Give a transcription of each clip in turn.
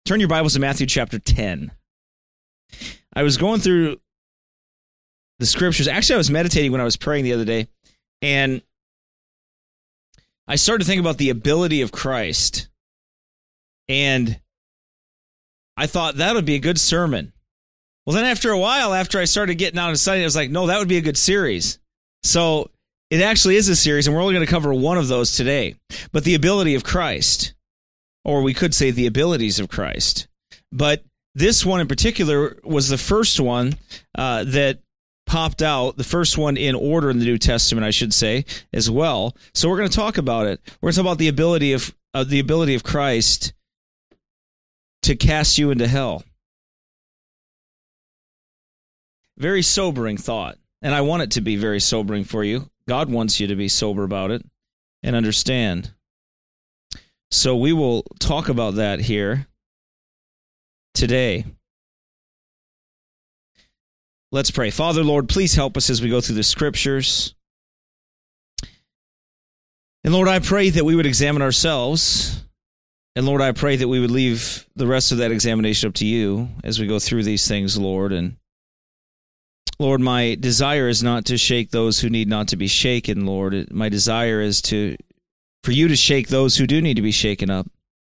Turn your Bibles to Matthew chapter 10. I was going through the scriptures. Actually, I was meditating when I was praying the other day, and I started to think about the ability of Christ, and I thought that would be a good sermon. Well, then after a while, after I started getting out and studying, I was like, no, that would be a good series. So it actually is a series, and we're only going to cover one of those today. But the ability of Christ, or we could say the abilities of Christ. But this one in particular was the first one that popped out, the first one in order in the New Testament, I should say, as well. So we're going to talk about it. We're going to talk about the ability of Christ to cast you into hell. Very sobering thought, and I want it to be very sobering for you. God wants you to be sober about it and understand. So we will talk about that here today. Let's pray. Father, Lord, please help us as we go through the scriptures. And Lord, I pray that we would examine ourselves. And Lord, I pray that we would leave the rest of that examination up to you as we go through these things, Lord. And Lord, my desire is not to shake those who need not to be shaken, Lord. My desire is for you to shake those who do need to be shaken up,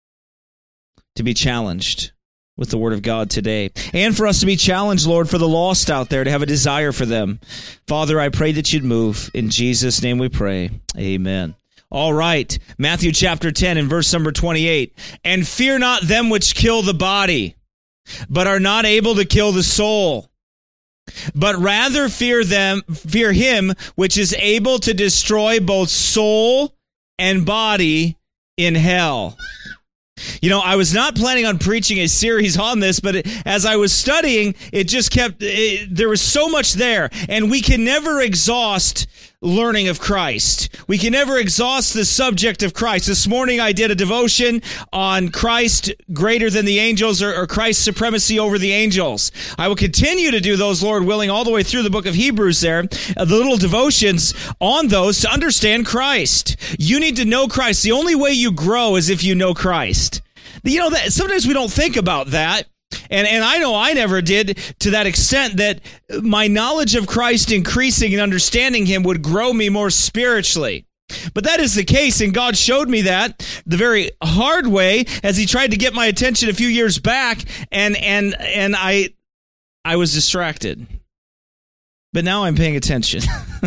to be challenged with the Word of God today, and for us to be challenged, Lord, for the lost out there, to have a desire for them. Father, I pray that you'd move. In Jesus' name we pray. Amen. All right, Matthew chapter 10 and verse number 28. And fear not them which kill the body, but are not able to kill the soul. But rather fear him which is able to destroy both soul and body in hell. You know, I was not planning on preaching a series on this, but as I was studying, there was so much there, and we can never exhaust learning of Christ. We can never exhaust the subject of Christ. This morning I did a devotion on Christ greater than the angels, or Christ's supremacy over the angels. I will continue to do those, Lord willing, all the way through the book of Hebrews there, the little devotions on those to understand Christ. You need to know Christ. The only way you grow is if you know Christ. You know, that sometimes we don't think about that. And I know I never did, to that extent that my knowledge of Christ increasing and understanding him would grow me more spiritually. But that is the case, and God showed me that the very hard way as he tried to get my attention a few years back, and I was distracted. But now I'm paying attention.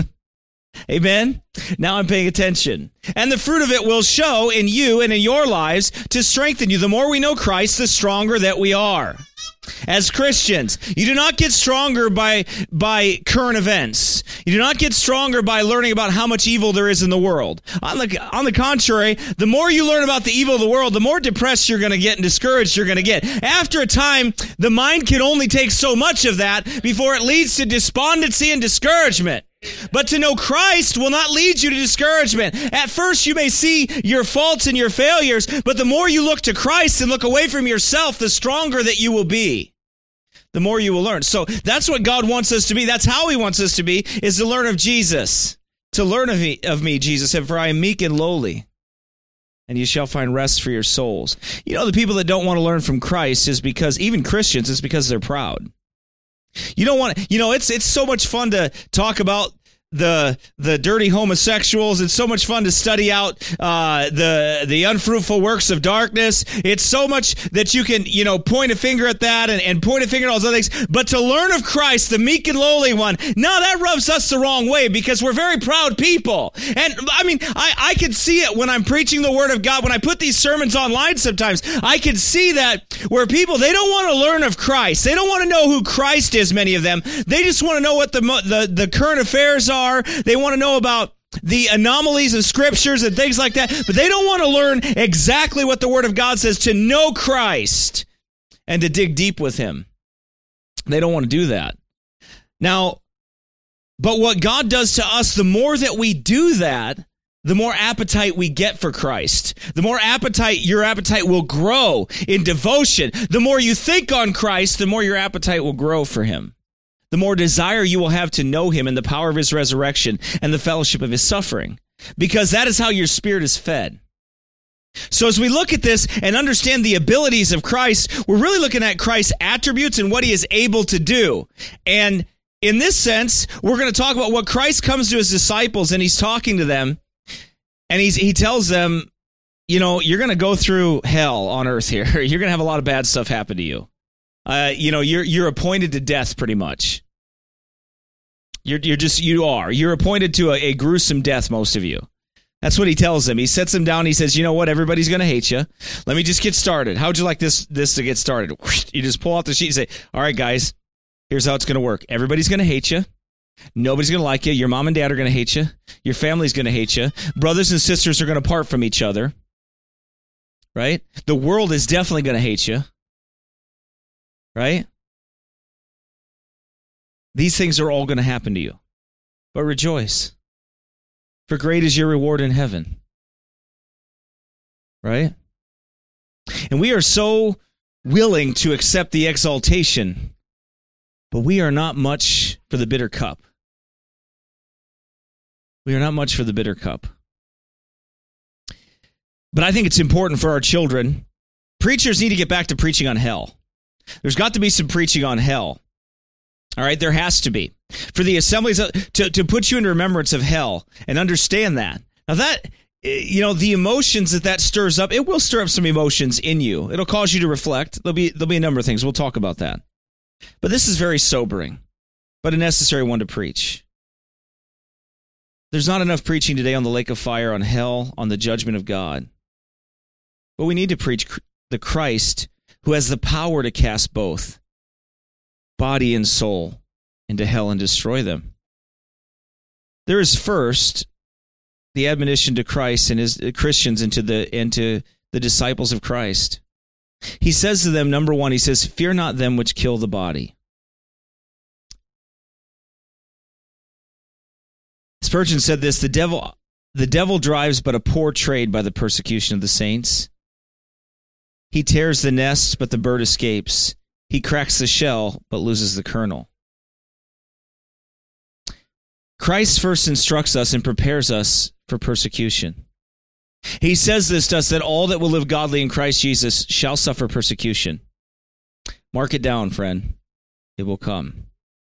Amen? Now I'm paying attention. And the fruit of it will show in you and in your lives to strengthen you. The more we know Christ, the stronger that we are. As Christians, you do not get stronger by current events. You do not get stronger by learning about how much evil there is in the world. On the contrary, the more you learn about the evil of the world, the more depressed you're going to get and discouraged you're going to get. After a time, the mind can only take so much of that before it leads to despondency and discouragement. But to know Christ will not lead you to discouragement. At first, you may see your faults and your failures, but the more you look to Christ and look away from yourself, the stronger that you will be. The more you will learn. So that's what God wants us to be. That's how he wants us to be, is to learn of Jesus. To learn of me, Jesus said, for I am meek and lowly, and you shall find rest for your souls. You know, the people that don't want to learn from Christ is because, even Christians, it's because they're proud. You don't want to, it's so much fun to talk about the dirty homosexuals. It's so much fun to study out the unfruitful works of darkness. It's so much that you can, point a finger at that and point a finger at all those other things. But to learn of Christ, the meek and lowly one, no, that rubs us the wrong way because we're very proud people. And I mean, I can see it when I'm preaching the Word of God. When I put these sermons online sometimes, I can see that where people, they don't want to learn of Christ. They don't want to know who Christ is, many of them. They just want to know what the current affairs are. They want to know about the anomalies of scriptures and things like that, but they don't want to learn exactly what the Word of God says, to know Christ and to dig deep with him. They don't want to do that. Now, but what God does to us, the more that we do that, the more appetite we get for Christ. The more your appetite will grow in devotion. The more you think on Christ, the more your appetite will grow for him. The more desire you will have to know him and the power of his resurrection and the fellowship of his suffering. Because that is how your spirit is fed. So as we look at this and understand the abilities of Christ, we're really looking at Christ's attributes and what he is able to do. And in this sense, we're going to talk about what Christ comes to his disciples, and he's talking to them, and he tells them, you're going to go through hell on earth here. You're going to have a lot of bad stuff happen to you. You're appointed to death pretty much. You're appointed to a gruesome death, most of you. That's what he tells them. He sets them down. He says, you know what? Everybody's going to hate you. Let me just get started. How would you like this to get started? You just pull out the sheet and say, all right, guys, here's how it's going to work. Everybody's going to hate you. Nobody's going to like you. Your mom and dad are going to hate you. Your family's going to hate you. Brothers and sisters are going to part from each other. Right? The world is definitely going to hate you. Right? These things are all going to happen to you. But rejoice. For great is your reward in heaven. Right? And we are so willing to accept the exaltation, but we are not much for the bitter cup. We are not much for the bitter cup. But I think it's important for our children. Preachers need to get back to preaching on hell. There's got to be some preaching on hell. All right, there has to be. For the assemblies, to put you in remembrance of hell and understand that. Now that, the emotions that stirs up, it will stir up some emotions in you. It'll cause you to reflect. There'll be a number of things. We'll talk about that. But this is very sobering, but a necessary one to preach. There's not enough preaching today on the lake of fire, on hell, on the judgment of God. But we need to preach the Christ who has the power to cast both body and soul into hell and destroy them. There is first the admonition to Christ and his Christians and to the disciples of Christ. He says to them, number one, he says, fear not them which kill the body. Spurgeon said this, the devil drives but a poor trade by the persecution of the saints. He tears the nest, but the bird escapes. He cracks the shell, but loses the kernel. Christ first instructs us and prepares us for persecution. He says this to us, that all that will live godly in Christ Jesus shall suffer persecution. Mark it down, friend. It will come.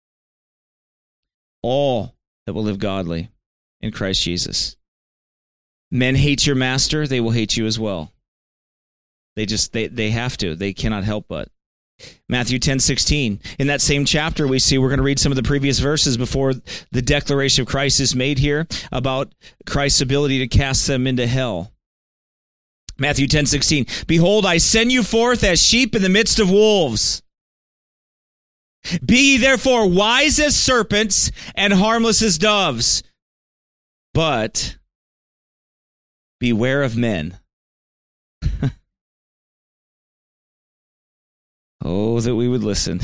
All that will live godly in Christ Jesus. Men hate your master, they will hate you as well. They have to. They cannot help but. Matthew 10:16. In that same chapter, we're going to read some of the previous verses before the declaration of Christ is made here about Christ's ability to cast them into hell. Matthew 10:16. Behold, I send you forth as sheep in the midst of wolves. Be ye therefore wise as serpents and harmless as doves. But beware of men. Oh, that we would listen.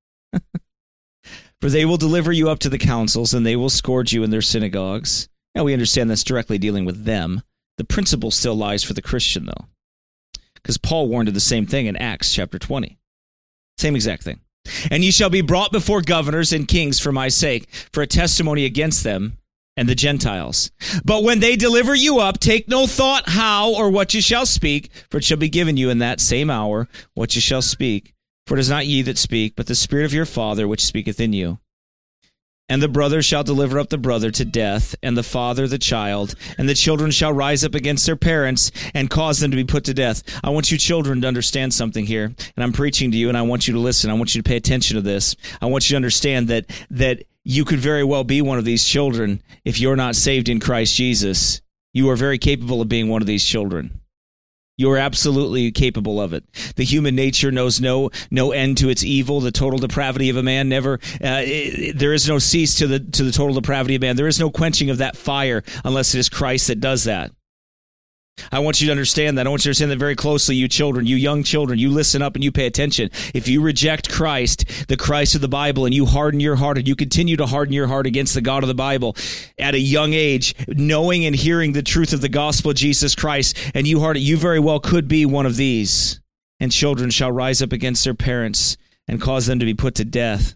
For they will deliver you up to the councils, and they will scourge you in their synagogues. Now, we understand that's directly dealing with them. The principle still lies for the Christian, though. Because Paul warned of the same thing in Acts chapter 20. Same exact thing. And ye shall be brought before governors and kings for my sake, for a testimony against them and the Gentiles. But when they deliver you up, take no thought how or what you shall speak, for it shall be given you in that same hour what you shall speak. For it is not ye that speak, but the Spirit of your Father which speaketh in you. And the brother shall deliver up the brother to death, and the father the child, and the children shall rise up against their parents and cause them to be put to death. I want you children to understand something here, and I'm preaching to you, and I want you to listen. I want you to pay attention to this. I want you to understand that you could very well be one of these children if you're not saved in Christ Jesus. You are very capable of being one of these children. You are absolutely capable of it. The human nature knows no end to its evil. The total depravity of a man never. There is no cease to the total depravity of man. There is no quenching of that fire unless it is Christ that does that. I want you to understand that. I want you to understand that very closely, you children, you young children. You listen up and you pay attention. If you reject Christ, the Christ of the Bible, and you harden your heart, and you continue to harden your heart against the God of the Bible at a young age, knowing and hearing the truth of the gospel of Jesus Christ, and you harden, you very well could be one of these. And children shall rise up against their parents and cause them to be put to death.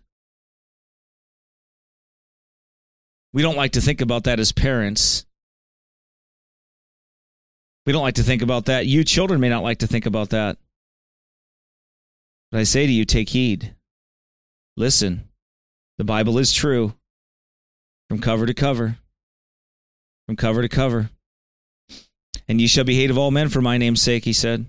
We don't like to think about that as parents. We don't like to think about that. You children may not like to think about that. But I say to you, take heed. Listen, the Bible is true from cover to cover. From cover to cover. And ye shall be hated of all men for my name's sake, he said.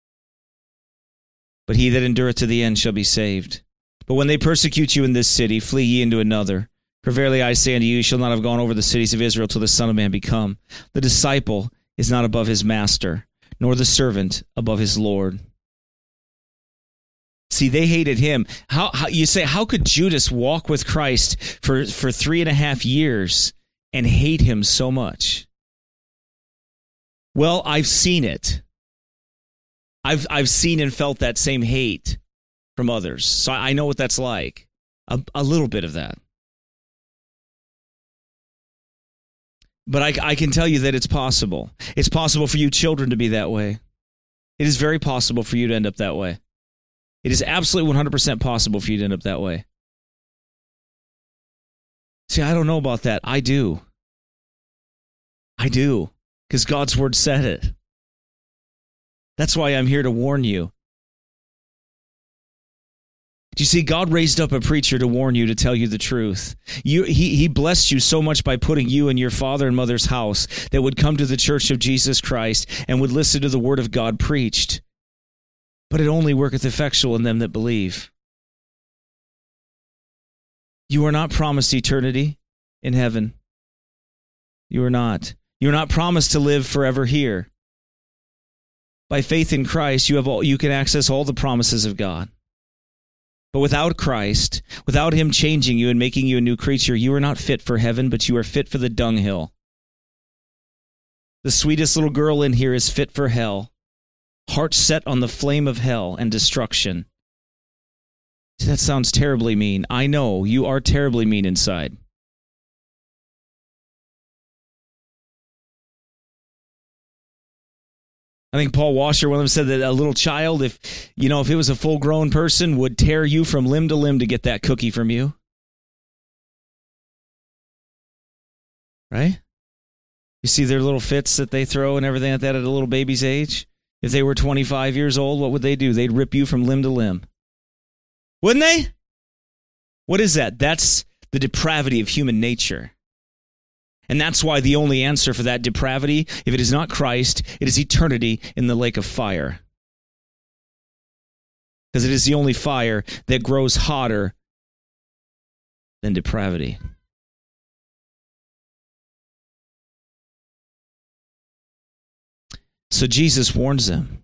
But he that endureth to the end shall be saved. But when they persecute you in this city, flee ye into another. For verily I say unto you, you shall not have gone over the cities of Israel till the Son of Man be come. The disciple is not above his master, nor the servant above his Lord. See, they hated him. How you say, how could Judas walk with Christ for 3.5 years and hate him so much? Well, I've seen it. I've seen and felt that same hate from others. So I know what that's like. A little bit of that. But I can tell you that it's possible. It's possible for you children to be that way. It is very possible for you to end up that way. It is absolutely 100% possible for you to end up that way. See, I don't know about that. I do. I do. Because God's word said it. That's why I'm here to warn you. Do you see, God raised up a preacher to warn you, to tell you the truth. He blessed you so much by putting you in your father and mother's house that would come to the church of Jesus Christ and would listen to the word of God preached. But it only worketh effectual in them that believe. You are not promised eternity in heaven. You are not. You are not promised to live forever here. By faith in Christ, you can access all the promises of God. But without Christ, without him changing you and making you a new creature, you are not fit for heaven, but you are fit for the dunghill. The sweetest little girl in here is fit for hell. Heart set on the flame of hell and destruction. See, that sounds terribly mean. I know, you are terribly mean inside. I think Paul Washer, one of them, said that a little child, if it was a full-grown person, would tear you from limb to limb to get that cookie from you. Right? You see their little fits that they throw and everything like that at a little baby's age? If they were 25 years old, what would they do? They'd rip you from limb to limb. Wouldn't they? What is that? That's the depravity of human nature. And that's why the only answer for that depravity, if it is not Christ, it is eternity in the lake of fire. Because it is the only fire that grows hotter than depravity. So Jesus warns them.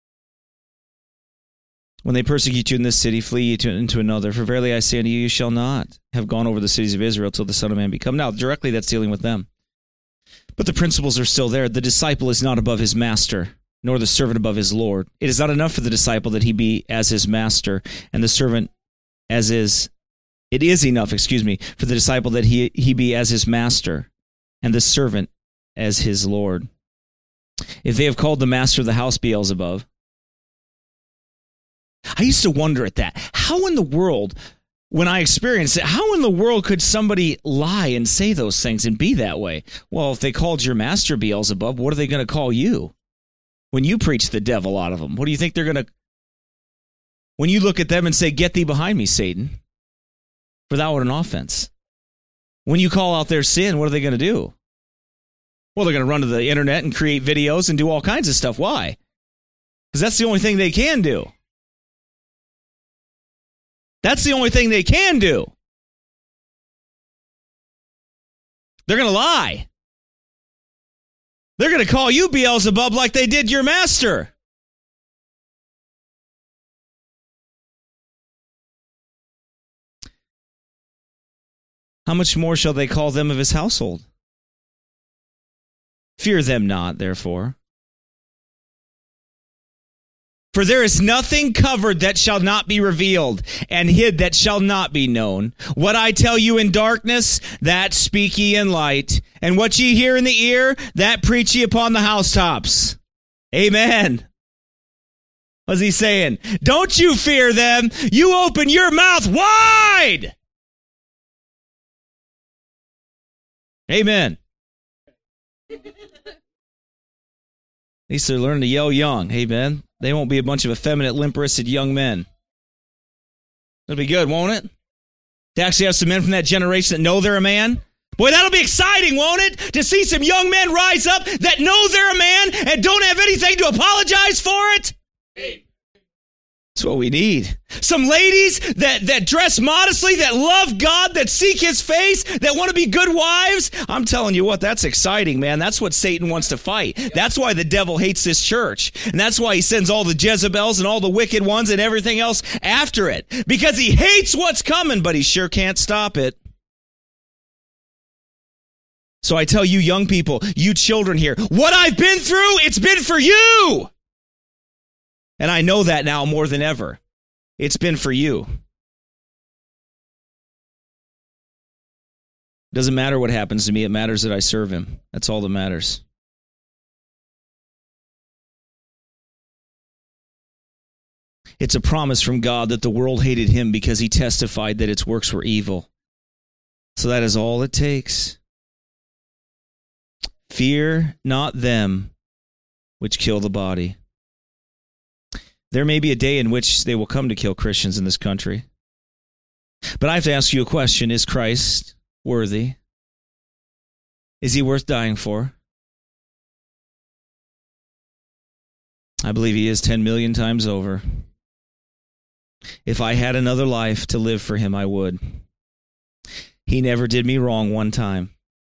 When they persecute you in this city, flee ye into another. For verily I say unto you, you shall not have gone over the cities of Israel till the Son of Man be come. Now, directly that's dealing with them. But the principles are still there. The disciple is not above his master, nor the servant above his Lord. It is not enough for the disciple that he be as his master, and the servant as is. It is enough, for the disciple that he be as his master, and the servant as his Lord. If they have called the master of the house Beelzebub, I used to wonder at that. How in the world, when I experienced it, how in the world could somebody lie and say those things and be that way? Well, if they called your master Beelzebub, what are they going to call you? When you preach the devil out of them, what do you think they're going to... When you look at them and say, get thee behind me, Satan, for thou art an offense. When you call out their sin, what are they going to do? Well, they're going to run to the internet and create videos and do all kinds of stuff. Why? Because that's the only thing they can do. That's the only thing they can do. They're going to lie. They're going to call you Beelzebub like they did your master. How much more shall they call them of his household? Fear them not, therefore. For there is nothing covered that shall not be revealed, and hid that shall not be known. What I tell you in darkness, that speak ye in light. And what ye hear in the ear, that preach ye upon the housetops. Amen. What's he saying? Don't you fear them. You open your mouth wide. Amen. least they're learning to yell young. Hey, man, they won't be a bunch of effeminate, limp-wristed young men. It'll be good, won't it? To actually have some men from that generation that know they're a man. Boy, that'll be exciting, won't it? To see some young men rise up that know they're a man and don't have anything to apologize for it. That's what we need. Some ladies that dress modestly, that love God, that seek his face, that want to be good wives. I'm telling you what, that's exciting, man. That's what Satan wants to fight. That's why the devil hates this church. And that's why he sends all the Jezebels and all the wicked ones and everything else after it. Because he hates what's coming, but he sure can't stop it. So I tell you young people, you children here, what I've been through, it's been for you. And I know that now more than ever. It's been for you. Doesn't matter what happens to me. It matters that I serve him. That's all that matters. It's a promise from God that the world hated him because he testified that its works were evil. So that is all it takes. Fear not them which kill the body. There may be a day in which they will come to kill Christians in this country. But I have to ask you a question. Is Christ worthy? Is he worth dying for? I believe he is 10 million times over. If I had another life to live for him, I would. He never did me wrong one time.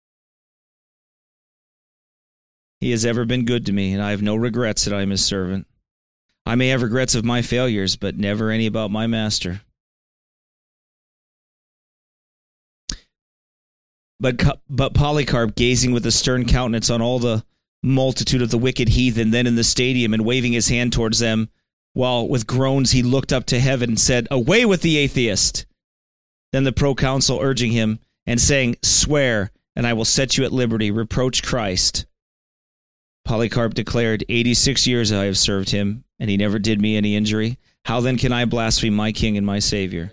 He has ever been good to me, and I have no regrets that I am his servant. I may have regrets of my failures, but never any about my master. But Polycarp, gazing with a stern countenance on all the multitude of the wicked heathen then in the stadium and waving his hand towards them, while with groans he looked up to heaven and said, "Away with the atheist!" Then the proconsul urging him and saying, "Swear, and I will set you at liberty. Reproach Christ." Polycarp declared, 86 years I have served him, and he never did me any injury. How then can I blaspheme my King and my Savior?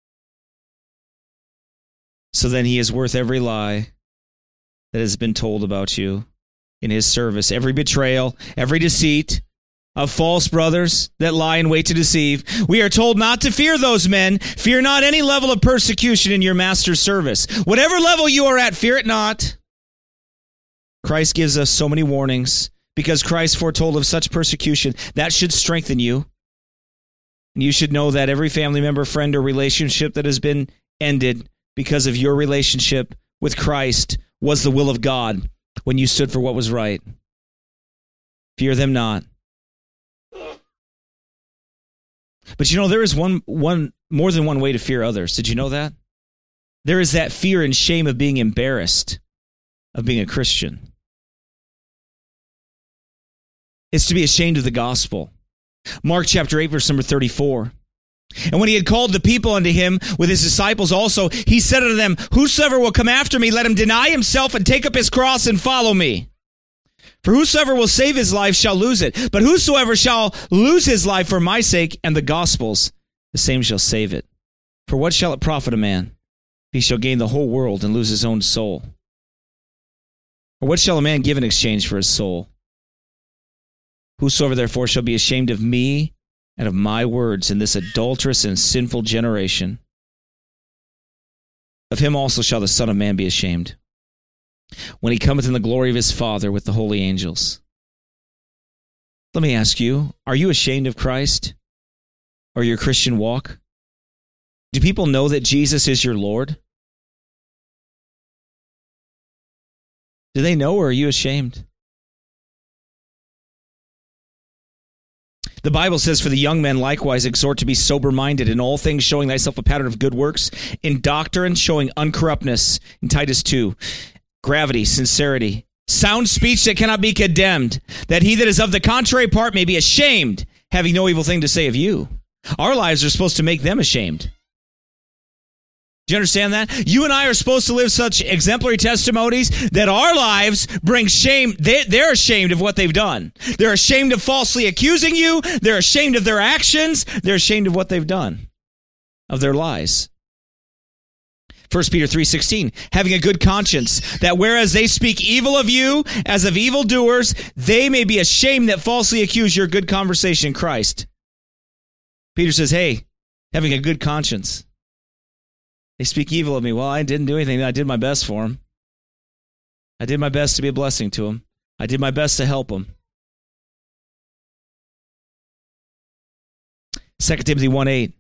So then he is worth every lie that has been told about you in his service, every betrayal, every deceit of false brothers that lie in wait to deceive. We are told not to fear those men. Fear not any level of persecution in your master's service. Whatever level you are at, fear it not. Christ gives us so many warnings because Christ foretold of such persecution. That should strengthen you. And you should know that every family member, friend, or relationship that has been ended because of your relationship with Christ was the will of God when you stood for what was right. Fear them not. But you know, there is one more than one way to fear others. Did you know that? There is that fear and shame of being embarrassed of being a Christian. It's to be ashamed of the gospel. Mark chapter 8, verse number 34. And when he had called the people unto him with his disciples also, he said unto them, "Whosoever will come after me, let him deny himself and take up his cross and follow me. For whosoever will save his life shall lose it. But whosoever shall lose his life for my sake and the gospel's, the same shall save it. For what shall it profit a man if he shall gain the whole world and lose his own soul? Or what shall a man give in exchange for his soul? Whosoever therefore shall be ashamed of me and of my words in this adulterous and sinful generation, of him also shall the Son of Man be ashamed, when he cometh in the glory of his Father with the holy angels." Let me ask you, are you ashamed of Christ or your Christian walk? Do people know that Jesus is your Lord? Do they know, or are you ashamed? The Bible says, "For the young men likewise exhort to be sober-minded, in all things showing thyself a pattern of good works, in doctrine showing uncorruptness," in Titus 2, "gravity, sincerity, sound speech that cannot be condemned, that he that is of the contrary part may be ashamed, having no evil thing to say of you." Our lives are supposed to make them ashamed. Do you understand that? You and I are supposed to live such exemplary testimonies that our lives bring shame. They're ashamed of what they've done. They're ashamed of falsely accusing you. They're ashamed of their actions. They're ashamed of what they've done, of their lies. 1 Peter 3:16, having a good conscience, that whereas they speak evil of you as of evildoers, they may be ashamed that falsely accuse your good conversation in Christ. Peter says, hey, having a good conscience. They speak evil of me. Well, I didn't do anything. I did my best for them. I did my best to be a blessing to them. I did my best to help them. 2 Timothy 1:8.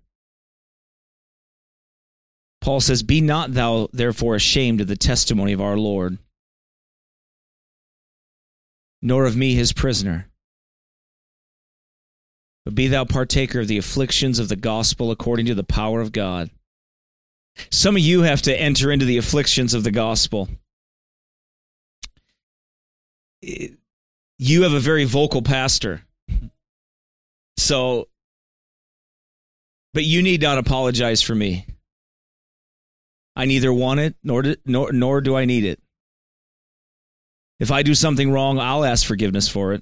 Paul says, be not thou therefore ashamed of the testimony of our Lord, nor of me his prisoner, but be thou partaker of the afflictions of the gospel according to the power of God. Some of you have to enter into the afflictions of the gospel. You have a very vocal pastor. But you need not apologize for me. I neither want it, nor do I need it. If I do something wrong, I'll ask forgiveness for it.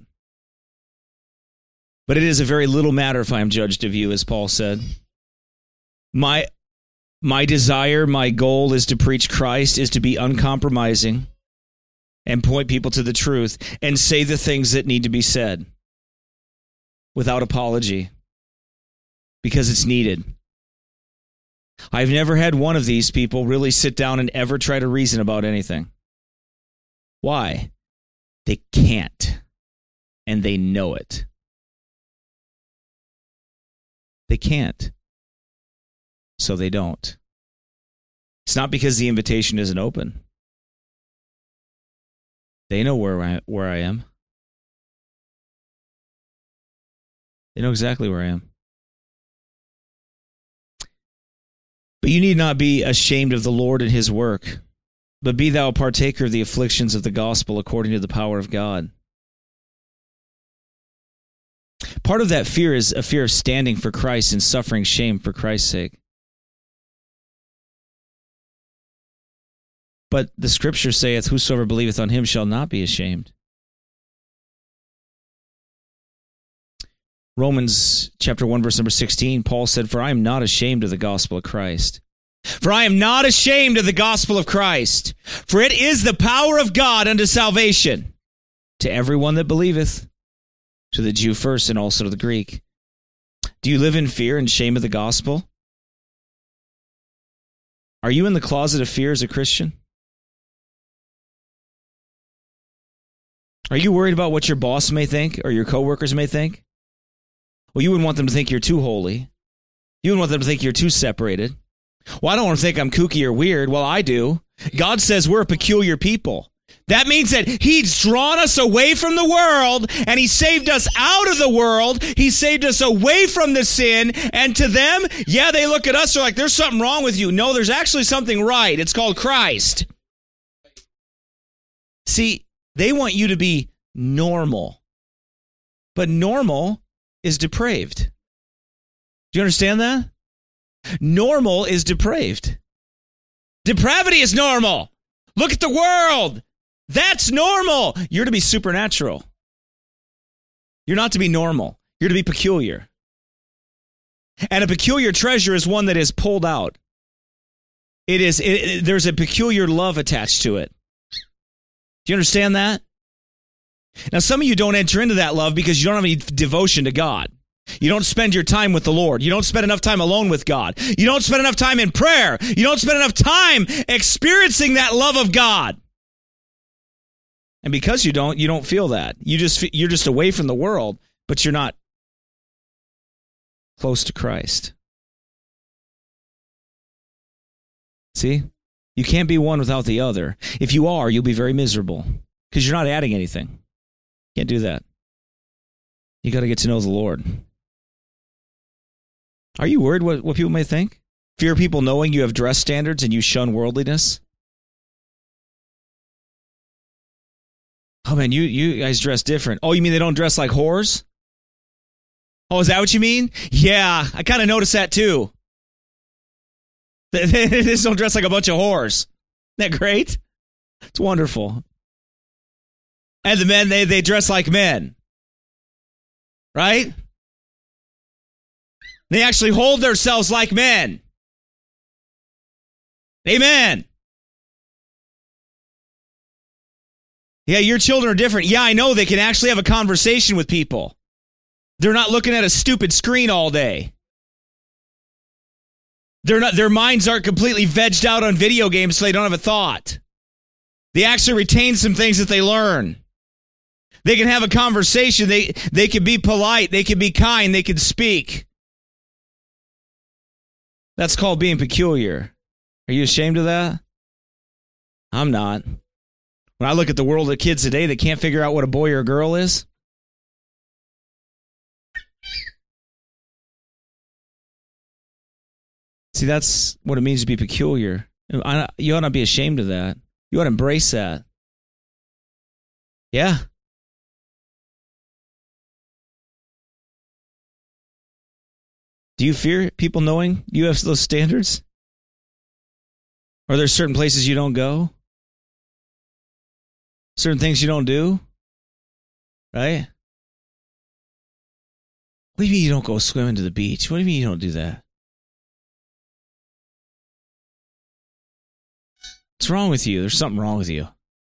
But it is a very little matter if I am judged of you, as Paul said. My desire, my goal is to preach Christ, is to be uncompromising and point people to the truth and say the things that need to be said without apology because it's needed. I've never had one of these people really sit down and ever try to reason about anything. Why? They can't, and they know it. They can't, so they don't. It's not because the invitation isn't open. They know where I am. They know exactly where I am. But you need not be ashamed of the Lord and his work, but be thou a partaker of the afflictions of the gospel according to the power of God. Part of that fear is a fear of standing for Christ and suffering shame for Christ's sake. But the scripture saith, whosoever believeth on him shall not be ashamed. Romans chapter 1, verse number 16, Paul said, for I am not ashamed of the gospel of Christ. For I am not ashamed of the gospel of Christ. For it is the power of God unto salvation to everyone that believeth, to the Jew first and also to the Greek. Do you live in fear and shame of the gospel? Are you in the closet of fear as a Christian? Are you worried about what your boss may think or your coworkers may think? Well, you wouldn't want them to think you're too holy. You wouldn't want them to think you're too separated. Well, I don't want to think I'm kooky or weird. Well, I do. God says we're a peculiar people. That means that he's drawn us away from the world, and he saved us out of the world. He saved us away from the sin, and to them, yeah, they look at us, they're like, there's something wrong with you. No, there's actually something right. It's called Christ. See, they want you to be normal, but normal is depraved. Do you understand that? Normal is depraved. Depravity is normal. Look at the world. That's normal. You're to be supernatural. You're not to be normal. You're to be peculiar. And a peculiar treasure is one that is pulled out. There's a peculiar love attached to it. Do you understand that? Now, some of you don't enter into that love because you don't have any devotion to God. You don't spend your time with the Lord. You don't spend enough time alone with God. You don't spend enough time in prayer. You don't spend enough time experiencing that love of God. And because you don't feel that. You're just away from the world, but you're not close to Christ. See? You can't be one without the other. If you are, you'll be very miserable because you're not adding anything. Can't do that. You got to get to know the Lord. Are you worried what people may think? Fear people knowing you have dress standards and you shun worldliness? Oh man, you guys dress different. Oh, you mean they don't dress like whores? Oh, is that what you mean? Yeah, I kind of noticed that too. They just don't dress like a bunch of whores. Isn't that great? It's wonderful. And the men, they dress like men. Right? They actually hold themselves like men. Amen. Yeah, your children are different. Yeah, I know they can actually have a conversation with people. They're not looking at a stupid screen all day. Their minds aren't completely vegged out on video games so they don't have a thought. They actually retain some things that they learn. They can have a conversation. They can be polite. They can be kind. They can speak. That's called being peculiar. Are you ashamed of that? I'm not. When I look at the world of kids today that can't figure out what a boy or a girl is, see, that's what it means to be peculiar. You ought not be ashamed of that. You ought to embrace that. Yeah. Do you fear people knowing you have those standards? Are there certain places you don't go? Certain things you don't do? Right? What do you mean you don't go swimming to the beach? What do you mean you don't do that? What's wrong with you? There's something wrong with you.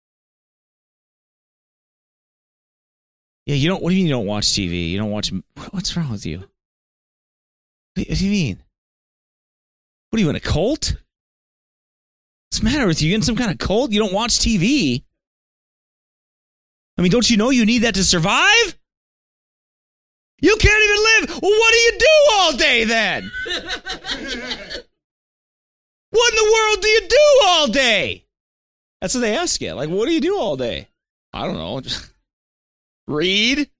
Yeah, you don't. What do you mean you don't watch TV? You don't watch. What's wrong with you? What do you mean? What are you in a cult? What's the matter with you? You in some kind of cult? You don't watch TV? I mean, don't you know you need that to survive? You can't even live. Well, what do you do all day then? What in the world do you do all day? That's what they ask you. Like, what do you do all day? I don't know. Just read.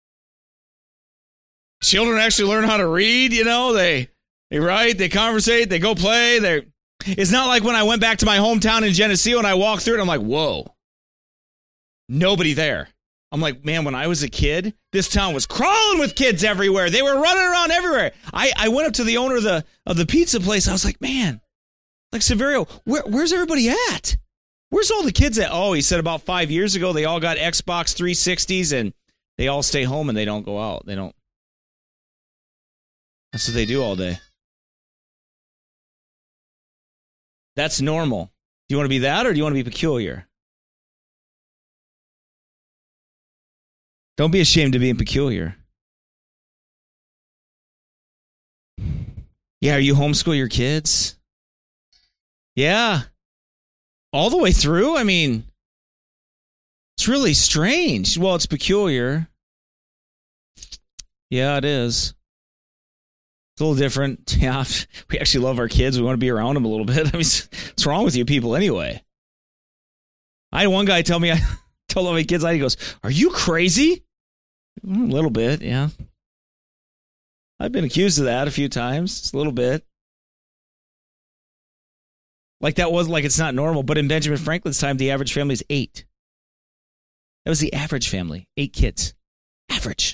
Children actually learn how to read, you know. They write, they conversate, they go play. It's not like when I went back to my hometown in Geneseo and I walked through it, I'm like, whoa. Nobody there. I'm like, man, when I was a kid, this town was crawling with kids everywhere. They were running around everywhere. I went up to the owner of the pizza place. I was like, man, like Severio, where's everybody at? Where's all the kids at? Oh, he said about 5 years ago, they all got Xbox 360s and they all stay home and they don't go out. They don't. That's what they do all day. That's normal. Do you want to be that or do you want to be peculiar? Don't be ashamed of being peculiar. Yeah, are you homeschool your kids? Yeah. All the way through? I mean, it's really strange. Well, it's peculiar. Yeah, it is. It's a little different. Yeah, we actually love our kids. We want to be around them a little bit. I mean, what's wrong with you people anyway? I had one guy tell me, I told all my kids, he goes, are you crazy? A little bit, yeah. I've been accused of that a few times, just a little bit. Like that wasn't like it's not normal, but in Benjamin Franklin's time, the average family is 8. That was the average family, 8 kids. Average.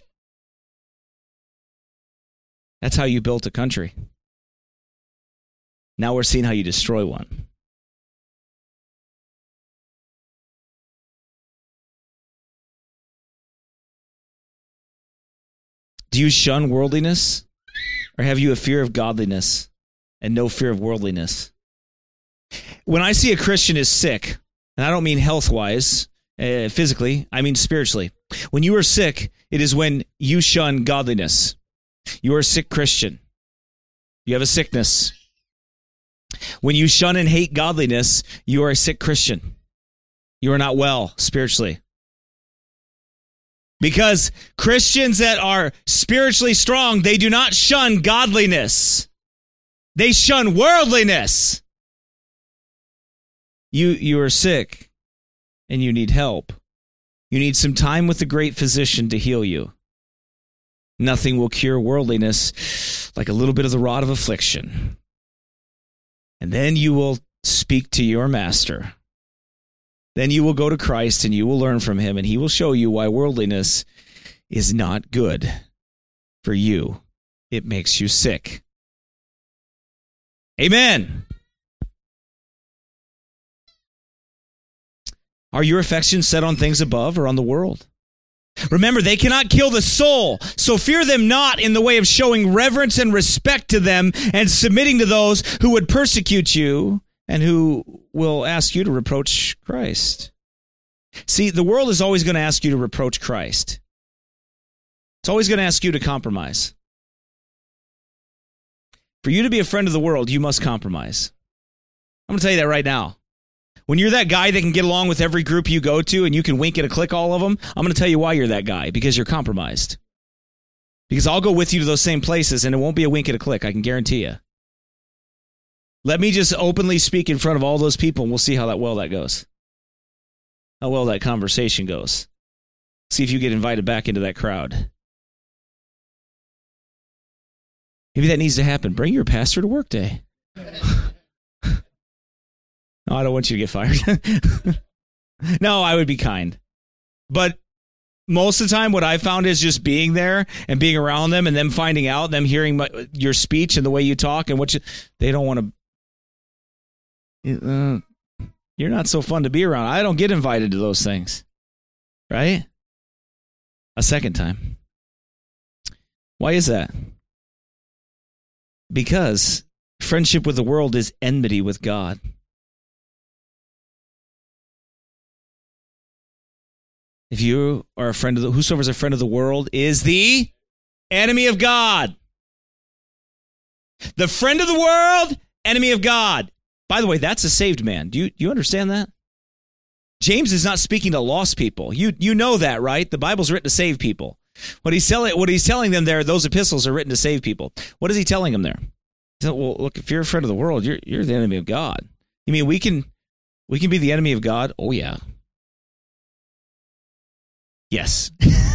That's how you built a country. Now we're seeing how you destroy one. Do you shun worldliness? Or have you a fear of godliness and no fear of worldliness? When I see a Christian is sick, and I don't mean health-wise, physically, I mean spiritually. When you are sick, it is when you shun godliness. You are a sick Christian. You have a sickness. When you shun and hate godliness, you are a sick Christian. You are not well spiritually. Because Christians that are spiritually strong, they do not shun godliness. They shun worldliness. You are sick and you need help. You need some time with the great physician to heal you. Nothing will cure worldliness like a little bit of the rod of affliction. And then you will speak to your master. Then you will go to Christ and you will learn from him, and he will show you why worldliness is not good for you. It makes you sick. Amen. Are your affections set on things above or on the world? Remember, they cannot kill the soul, so fear them not in the way of showing reverence and respect to them and submitting to those who would persecute you and who will ask you to reproach Christ. See, the world is always going to ask you to reproach Christ. It's always going to ask you to compromise. For you to be a friend of the world, you must compromise. I'm going to tell you that right now. When you're that guy that can get along with every group you go to and you can wink and a click all of them, I'm going to tell you why you're that guy, because you're compromised. Because I'll go with you to those same places and it won't be a wink and a click, I can guarantee you. Let me just openly speak in front of all those people and we'll see how that goes. How well that conversation goes. See if you get invited back into that crowd. Maybe that needs to happen. Bring your pastor to work day. No, I don't want you to get fired. No, I would be kind. But most of the time, what I found is just being there and being around them and them finding out, them hearing your speech and the way you talk and they don't want to. You're not so fun to be around. I don't get invited to those things. Right? A second time. Why is that? Because friendship with the world is enmity with God. If you are a friend of whosoever is a friend of the world is the enemy of God. The friend of the world, enemy of God. By the way, that's a saved man. Do you understand that? James is not speaking to lost people. You know that, right? The Bible's written to save people. What he's telling them there, those epistles are written to save people. What is he telling them there? He said, well, look, if you're a friend of the world, you're the enemy of God. You mean we can be the enemy of God? Oh, yeah. Yes.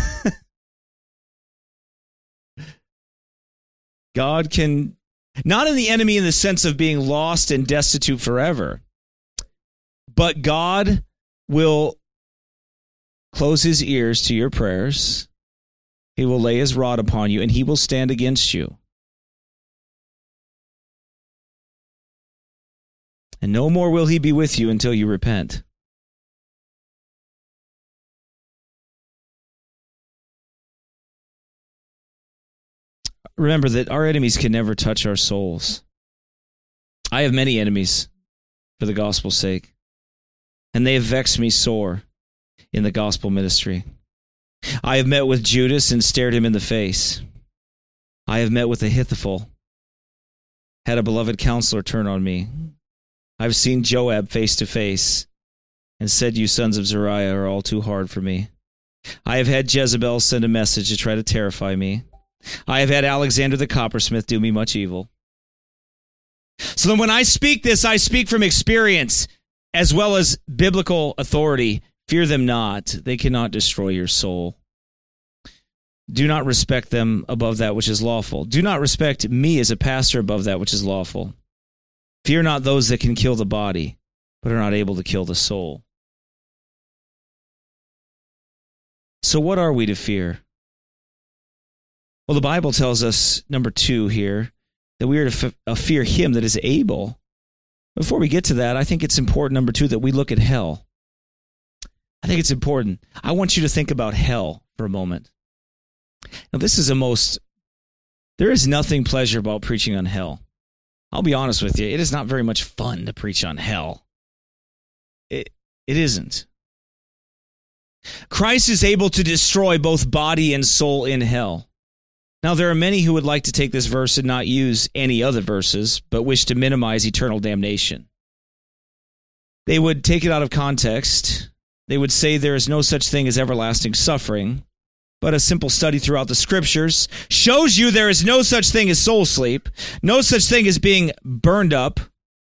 God can, not in the enemy in the sense of being lost and destitute forever, but God will close his ears to your prayers. He will lay his rod upon you, and he will stand against you. And no more will he be with you until you repent. Remember that our enemies can never touch our souls. I have many enemies for the gospel's sake, and they have vexed me sore in the gospel ministry. I have met with Judas and stared him in the face. I have met with Ahithophel, had a beloved counselor turn on me. I've seen Joab face to face and said, you sons of Zeruiah are all too hard for me. I have had Jezebel send a message to try to terrify me. I have had Alexander the coppersmith do me much evil. So then when I speak this, I speak from experience as well as biblical authority. Fear them not. They cannot destroy your soul. Do not respect them above that which is lawful. Do not respect me as a pastor above that which is lawful. Fear not those that can kill the body, but are not able to kill the soul. So what are we to fear? Well, the Bible tells us, number 2 here, that we are to fear him that is able. Before we get to that, I think it's important, number 2, that we look at hell. I think it's important. I want you to think about hell for a moment. Now, there is nothing pleasurable about preaching on hell. I'll be honest with you, it is not very much fun to preach on hell. It isn't. Christ is able to destroy both body and soul in hell. Now, there are many who would like to take this verse and not use any other verses, but wish to minimize eternal damnation. They would take it out of context. They would say there is no such thing as everlasting suffering, but a simple study throughout the scriptures shows you there is no such thing as soul sleep, no such thing as being burned up.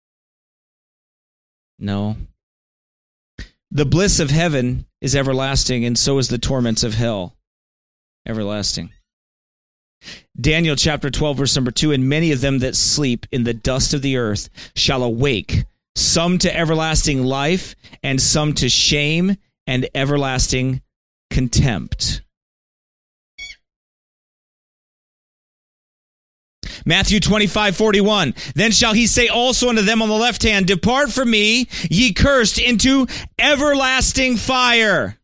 No. The bliss of heaven is everlasting, and so is the torments of hell everlasting. Daniel chapter 12, verse number 2, and many of them that sleep in the dust of the earth shall awake, some to everlasting life, and some to shame and everlasting contempt. Matthew 25:41. Then shall he say also unto them on the left hand, depart from me, ye cursed, into everlasting fire.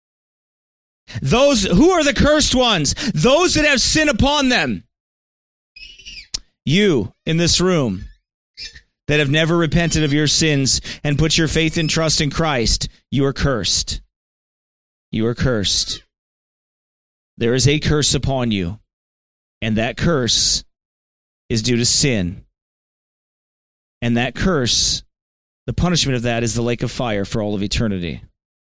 Who are the cursed ones? Those that have sin upon them. You in this room. that have never repented of your sins and put your faith and trust in Christ, you are cursed. You are cursed. There is a curse upon you, and that curse is due to sin. And that curse, the punishment of that is the lake of fire for all of eternity.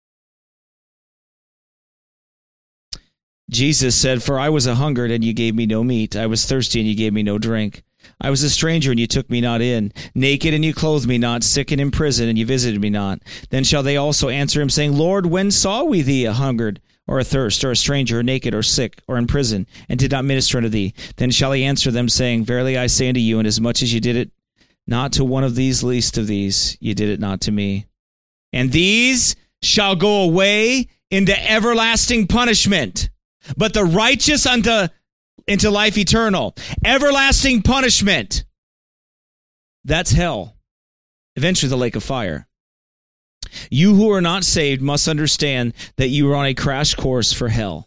Jesus said, "For I was a hungered, and you gave me no meat. I was thirsty, and you gave me no drink. I was a stranger, and you took me not in. Naked, and you clothed me not. Sick and in prison, and you visited me not. Then shall they also answer him, saying, Lord, when saw we thee a hungered, or athirst, or a stranger, or naked, or sick, or in prison, and did not minister unto thee? Then shall he answer them, saying, Verily I say unto you, inasmuch as you did it not to one of these least of these, you did it not to me. And these shall go away into everlasting punishment, but the righteous into life eternal." Everlasting punishment. That's hell. Eventually the lake of fire. You who are not saved must understand that you are on a crash course for hell.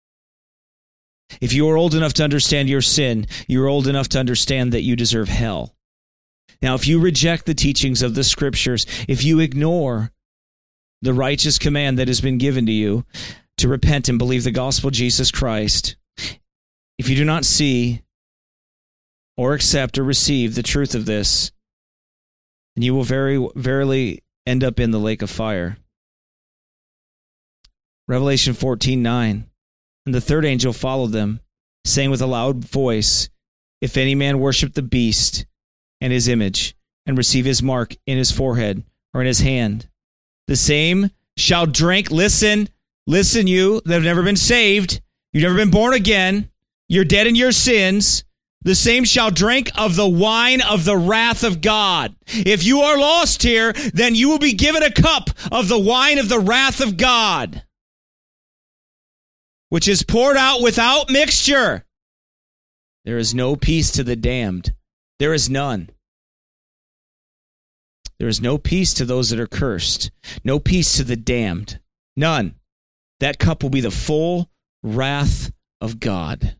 If you are old enough to understand your sin, you are old enough to understand that you deserve hell. Now, if you reject the teachings of the Scriptures, if you ignore the righteous command that has been given to you to repent and believe the gospel of Jesus Christ, if you do not see or accept or receive the truth of this, then you will verily end up in the lake of fire. Revelation 14:9. And the third angel followed them, saying with a loud voice, If any man worship the beast and his image, and receive his mark in his forehead or in his hand, the same shall drink. Listen, you that have never been saved, you've never been born again, you're dead in your sins, the same shall drink of the wine of the wrath of God. If you are lost here, then you will be given a cup of the wine of the wrath of God, which is poured out without mixture. There is no peace to the damned. There is none. There is no peace to those that are cursed. No peace to the damned. None. That cup will be the full wrath of God.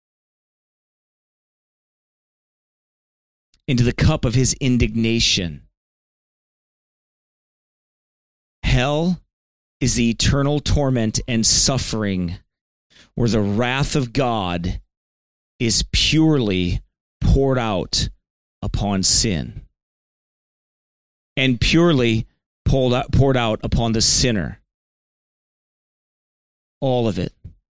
Into the cup of his indignation. Hell is the eternal torment and suffering where the wrath of God is purely poured out upon sin and purely poured out upon the sinner. All of it.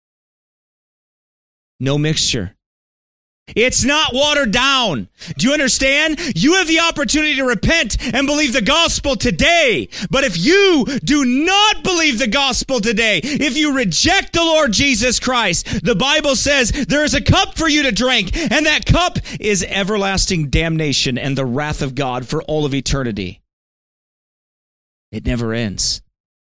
No mixture. It's not watered down. Do you understand? You have the opportunity to repent and believe the gospel today. But if you do not believe the gospel today, if you reject the Lord Jesus Christ, the Bible says there is a cup for you to drink, and that cup is everlasting damnation and the wrath of God for all of eternity. It never ends.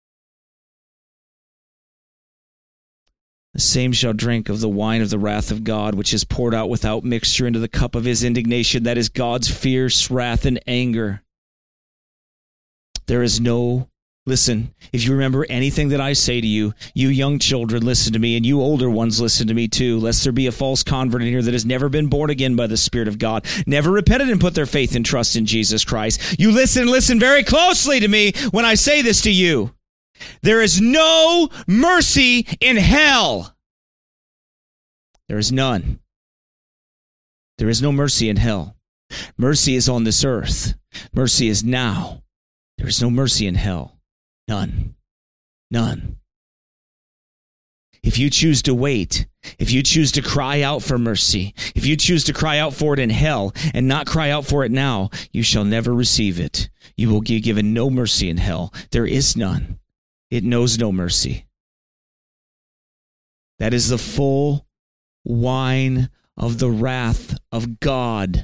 The same shall drink of the wine of the wrath of God, which is poured out without mixture into the cup of his indignation. That is God's fierce wrath and anger. There is no, listen, if you remember anything that I say to you, you young children, listen to me, and you older ones, listen to me too, lest there be a false convert in here that has never been born again by the Spirit of God, never repented and put their faith and trust in Jesus Christ. You listen very closely to me when I say this to you. There is no mercy in hell. There is none. There is no mercy in hell. Mercy is on this earth. Mercy is now. There is no mercy in hell. None. None. If you choose to wait, if you choose to cry out for mercy, if you choose to cry out for it in hell and not cry out for it now, you shall never receive it. You will be given no mercy in hell. There is none. It knows no mercy. That is the full wine of the wrath of God.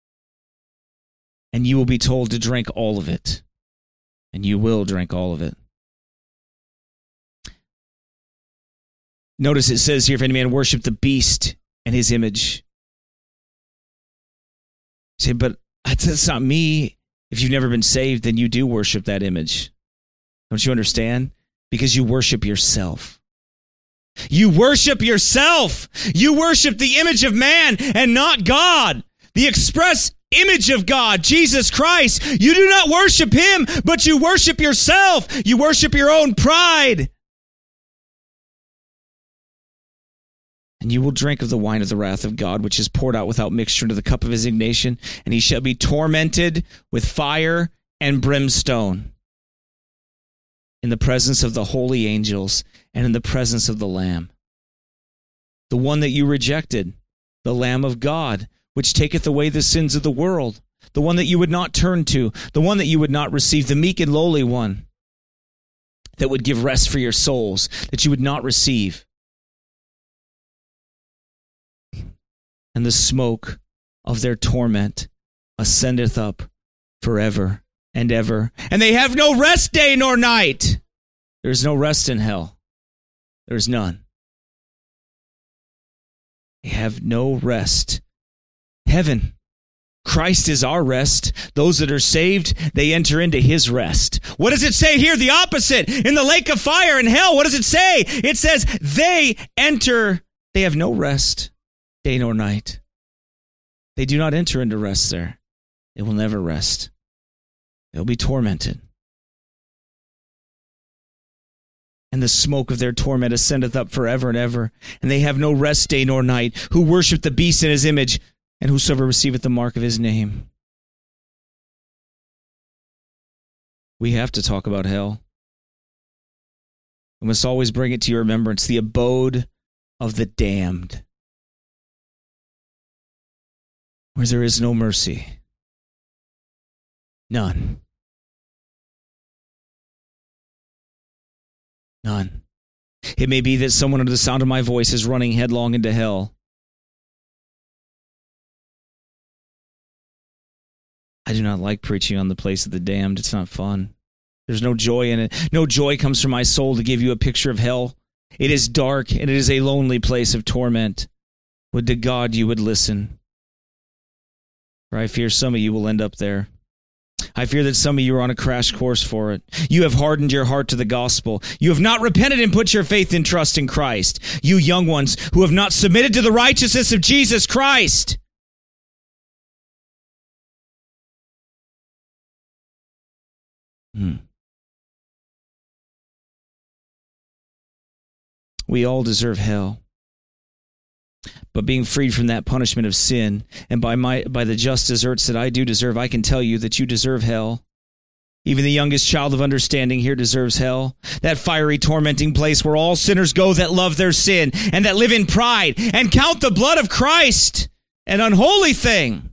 And you will be told to drink all of it. And you will drink all of it. Notice it says here, if any man worship the beast and his image. You say, but that's not me. If you've never been saved, then you do worship that image. Don't you understand? Because you worship yourself. You worship yourself. You worship the image of man and not God. the express image of God, Jesus Christ. You do not worship him, but you worship yourself. You worship your own pride. And you will drink of the wine of the wrath of God, which is poured out without mixture into the cup of his indignation, and he shall be tormented with fire and brimstone in the presence of the holy angels and in the presence of the Lamb. The one that you rejected, the Lamb of God, which taketh away the sins of the world, the one that you would not turn to, the one that you would not receive, the meek and lowly one that would give rest for your souls, that you would not receive. And the smoke of their torment ascendeth up forever and ever. And they have no rest day nor night. There is no rest in hell. There is none. They have no rest. Heaven. Christ is our rest. Those that are saved, they enter into his rest. What does it say here? The opposite. In the lake of fire in hell, what does it say? It says they have no rest, day nor night. They do not enter into rest there. They will never rest. They'll be tormented. And the smoke of their torment ascendeth up forever and ever. And they have no rest day nor night, who worship the beast in his image, and whosoever receiveth the mark of his name. We have to talk about hell. We must always bring it to your remembrance, the abode of the damned, where there is no mercy. None. None. It may be that someone under the sound of my voice is running headlong into hell. I do not like preaching on the place of the damned. It's not fun. There's no joy in it. No joy comes from my soul to give you a picture of hell. It is dark, and it is a lonely place of torment. Would to God you would listen. For I fear some of you will end up there. I fear that some of you are on a crash course for it. You have hardened your heart to the gospel. You have not repented and put your faith and trust in Christ. You young ones who have not submitted to the righteousness of Jesus Christ. We all deserve hell. But being freed from that punishment of sin, and by the just deserts that I do deserve, I can tell you that you deserve hell. Even the youngest child of understanding here deserves hell. That fiery, tormenting place where all sinners go that love their sin, and that live in pride, and count the blood of Christ an unholy thing.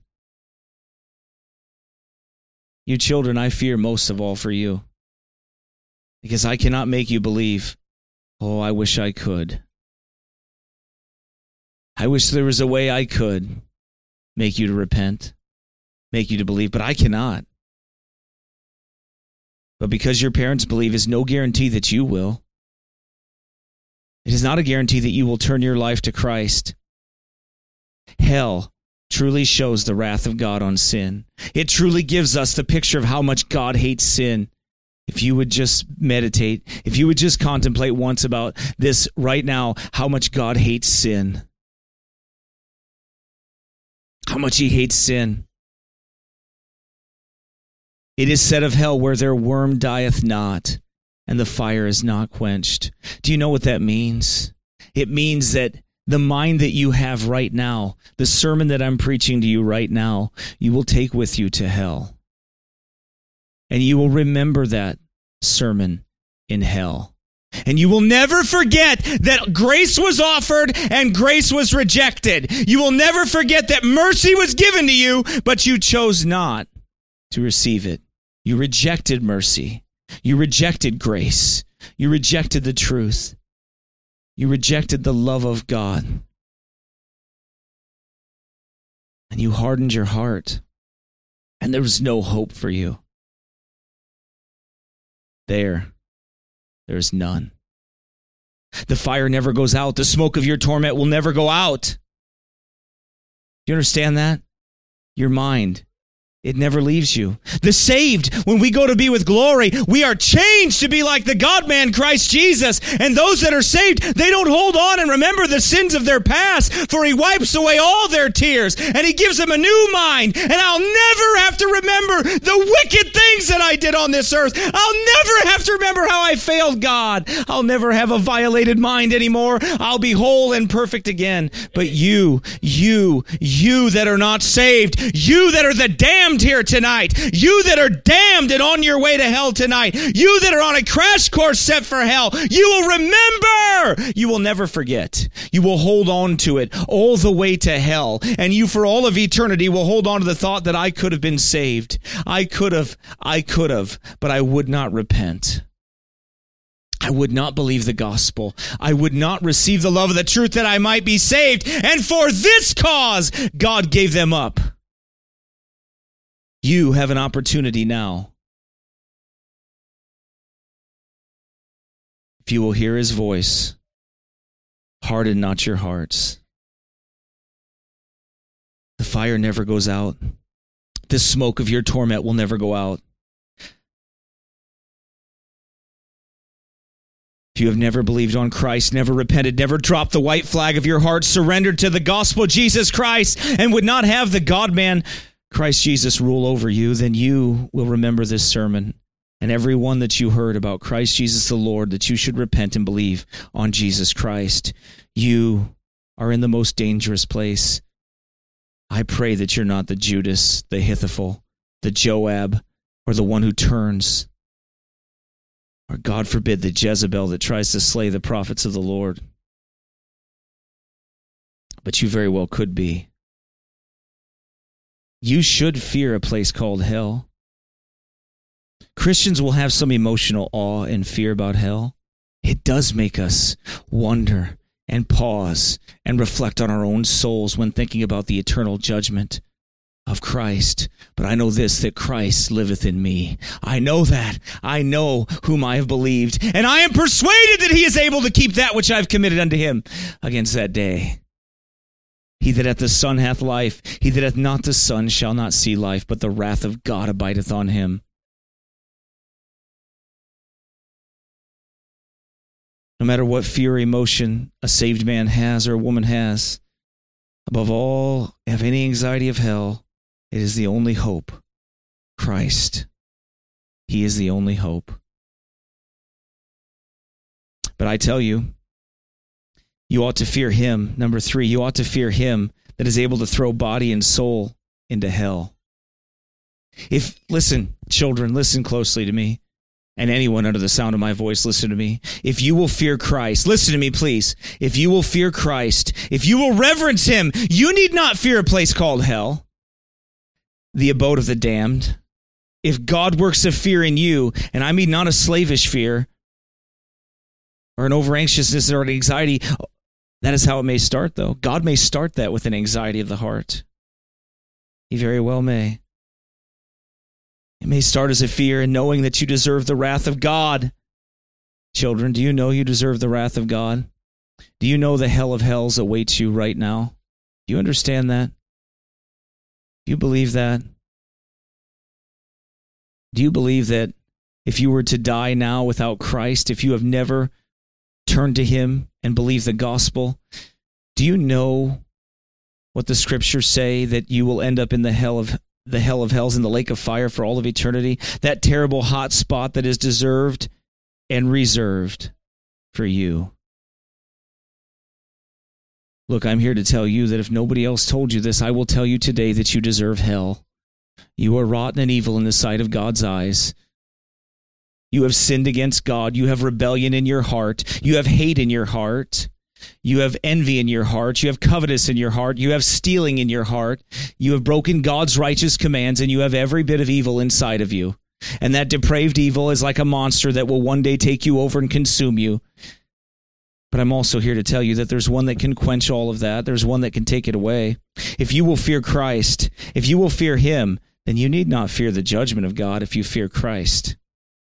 You children, I fear most of all for you, because I cannot make you believe. Oh, I wish I could. I wish there was a way I could make you to repent, make you to believe, but I cannot. But because your parents believe is no guarantee that you will. It is not a guarantee that you will turn your life to Christ. Hell truly shows the wrath of God on sin. It truly gives us the picture of how much God hates sin. If you would just meditate, if you would just contemplate once about this right now, how much God hates sin. How much he hates sin. It is said of hell, where their worm dieth not, and the fire is not quenched. Do you know what that means? It means that the mind that you have right now, the sermon that I'm preaching to you right now, you will take with you to hell. And you will remember that sermon in hell. And you will never forget that grace was offered and grace was rejected. You will never forget that mercy was given to you, but you chose not to receive it. You rejected mercy. You rejected grace. You rejected the truth. You rejected the love of God. And you hardened your heart. And there was no hope for you. There's none. The fire never goes out. The smoke of your torment will never go out. Do you understand that? Your mind It never leaves you. The saved, when we go to be with glory, we are changed to be like the God-man Christ Jesus. And those that are saved, they don't hold on and remember the sins of their past, for he wipes away all their tears, and he gives them a new mind. And I'll never have to remember the wicked things that I did on this earth. I'll never have to remember how I failed God. I'll never have a violated mind anymore. I'll be whole and perfect again. But you that are not saved, you that are the damned here tonight, you that are damned and on your way to hell tonight, you that are on a crash course set for hell, you will remember. You will never forget. You will hold on to it all the way to hell. And you for all of eternity will hold on to the thought that I could have been saved. I could have, but I would not repent. I would not believe the gospel. I would not receive the love of the truth that I might be saved. And for this cause, God gave them up. You have an opportunity now. If you will hear his voice, harden not your hearts. The fire never goes out. The smoke of your torment will never go out. If you have never believed on Christ, never repented, never dropped the white flag of your heart, surrendered to the gospel of Jesus Christ, and would not have the God-man Christ Jesus rule over you, then you will remember this sermon and every one that you heard about Christ Jesus the Lord, that you should repent and believe on Jesus Christ. You are in the most dangerous place. I pray that you're not the Judas, the Ahithophel, the Joab, or the one who turns, or God forbid, the Jezebel that tries to slay the prophets of the Lord. But you very well could be. You should fear a place called hell. Christians will have some emotional awe and fear about hell. It does make us wonder and pause and reflect on our own souls when thinking about the eternal judgment of Christ. But I know this, that Christ liveth in me. I know that. I know whom I have believed, and I am persuaded that he is able to keep that which I have committed unto him against that day. He that hath the Son hath life. He that hath not the Son shall not see life, but the wrath of God abideth on him. No matter what fear or emotion a saved man has or a woman has, above all, have any anxiety of hell, it is the only hope. Christ. He is the only hope. But I tell you, you ought to fear him. Number 3, you ought to fear him that is able to throw body and soul into hell. Listen, children, listen closely to me. And anyone under the sound of my voice, listen to me. If you will fear Christ, listen to me, please. If you will fear Christ, if you will reverence him, you need not fear a place called hell, the abode of the damned. If God works a fear in you, and I mean not a slavish fear, or an over-anxiousness or an anxiety, that is how it may start, though. God may start that with an anxiety of the heart. He very well may. It may start as a fear in knowing that you deserve the wrath of God. Children, do you know you deserve the wrath of God? Do you know the hell of hells awaits you right now? Do you understand that? Do you believe that? Do you believe that if you were to die now without Christ, if you have never turned to him and believed the gospel, do you know what the scriptures say, that you will end up in the hell of hells, in the lake of fire for all of eternity? That terrible hot spot that is deserved and reserved for you. Look, I'm here to tell you that if nobody else told you this, I will tell you today that you deserve hell. You are rotten and evil in the sight of God's eyes. You have sinned against God. You have rebellion in your heart. You have hate in your heart. You have envy in your heart. You have covetous in your heart. You have stealing in your heart. You have broken God's righteous commands, and you have every bit of evil inside of you. And that depraved evil is like a monster that will one day take you over and consume you. But I'm also here to tell you that there's one that can quench all of that. There's one that can take it away. If you will fear Christ, if you will fear him, then you need not fear the judgment of God if you fear Christ.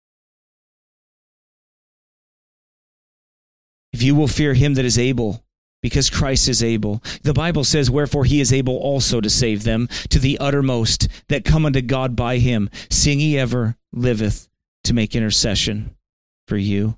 If you will fear him that is able because Christ is able. The Bible says, wherefore he is able also to save them to the uttermost that come unto God by him, seeing he ever liveth to make intercession for you.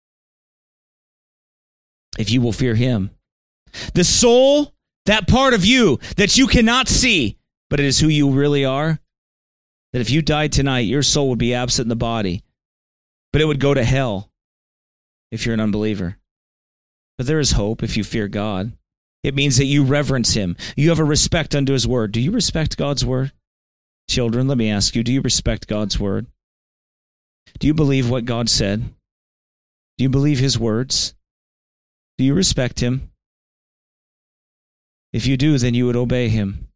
If you will fear him. The soul, that part of you that you cannot see, but it is who you really are, that if you died tonight, your soul would be absent in the body, but it would go to hell if you're an unbeliever. But there is hope if you fear God. It means that you reverence him. You have a respect unto his word. Do you respect God's word? Children, let me ask you, do you respect God's word? Do you believe what God said? Do you believe his words? Do you respect him? If you do, then you would obey him.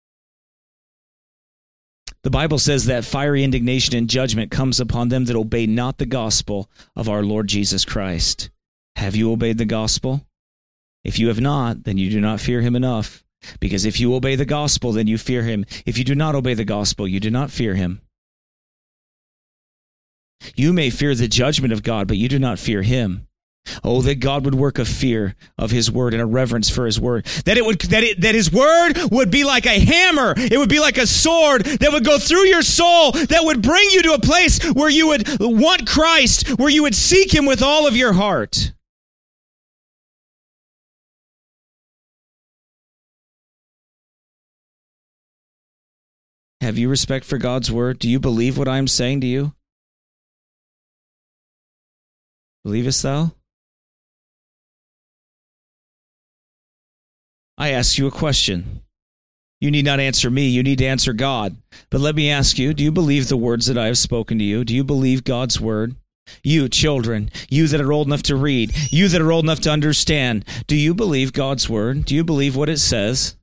The Bible says that fiery indignation and judgment comes upon them that obey not the gospel of our Lord Jesus Christ. Have you obeyed the gospel? If you have not, then you do not fear him enough. Because if you obey the gospel, then you fear him. If you do not obey the gospel, you do not fear him. You may fear the judgment of God, but you do not fear him. Oh, that God would work a fear of his word and a reverence for his word. That his word would be like a hammer. It would be like a sword that would go through your soul, that would bring you to a place where you would want Christ, where you would seek him with all of your heart. Have you respect for God's word? Do you believe what I am saying to you? Believest thou? I ask you a question. You need not answer me. You need to answer God. But let me ask you, do you believe the words that I have spoken to you? Do you believe God's word? You, children, you that are old enough to read, you that are old enough to understand, do you believe God's word? Do you believe what it says?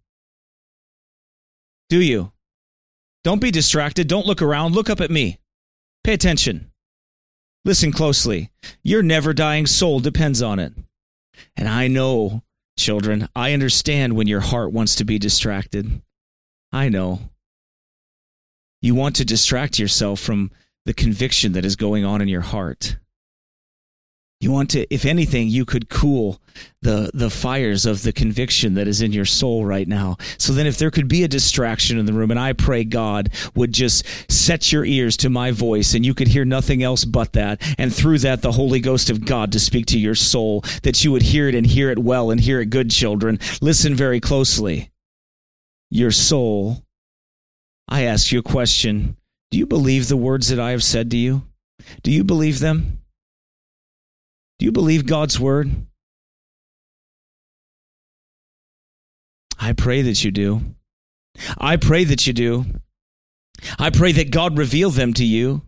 Do you? Don't be distracted. Don't look around. Look up at me. Pay attention. Listen closely. Your never-dying soul depends on it. And I know, children, I understand when your heart wants to be distracted. I know. You want to distract yourself from the conviction that is going on in your heart. You want to, if anything, you could cool the fires of the conviction that is in your soul right now. So then if there could be a distraction in the room, and I pray God would just set your ears to my voice and you could hear nothing else but that, and through that the Holy Ghost of God to speak to your soul, that you would hear it and hear it well and hear it good, children. Listen very closely. Your soul, I ask you a question. Do you believe the words that I have said to you? Do you believe them? Do you believe God's word? I pray that you do. I pray that you do. I pray that God reveal them to you.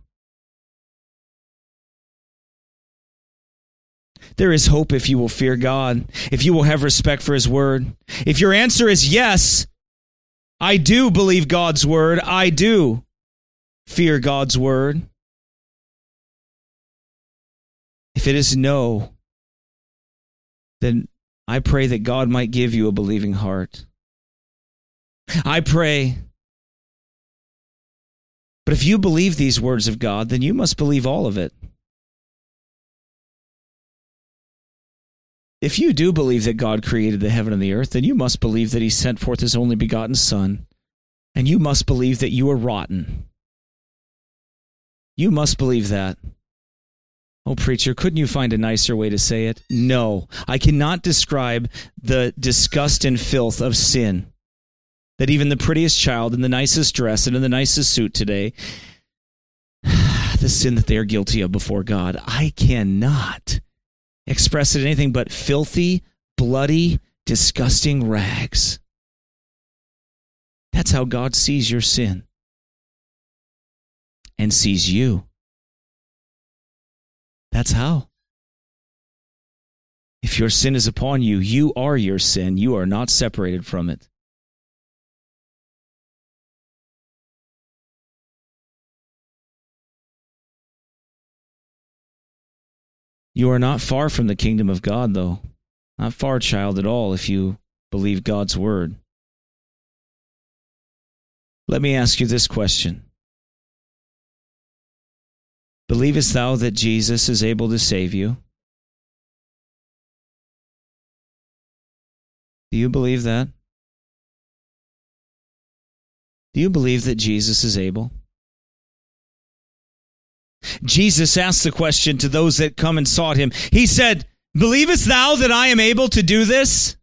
There is hope if you will fear God, if you will have respect for his word. If your answer is yes, I do believe God's word, I do fear God's word. If it is no, then I pray that God might give you a believing heart. I pray. But if you believe these words of God, then you must believe all of it. If you do believe that God created the heaven and the earth, then you must believe that he sent forth his only begotten Son, and you must believe that you are rotten. You must believe that. Oh, preacher, couldn't you find a nicer way to say it? No, I cannot describe the disgust and filth of sin that even the prettiest child in the nicest dress and in the nicest suit today, the sin that they are guilty of before God, I cannot express it in anything but filthy, bloody, disgusting rags. That's how God sees your sin and sees you. That's how. If your sin is upon you, you are your sin. You are not separated from it. You are not far from the kingdom of God, though. Not far, child, at all, if you believe God's word. Let me ask you this question. Believest thou that Jesus is able to save you? Do you believe that? Do you believe that Jesus is able? Jesus asked the question to those that come and sought him. He said, "Believest thou that I am able to do this?"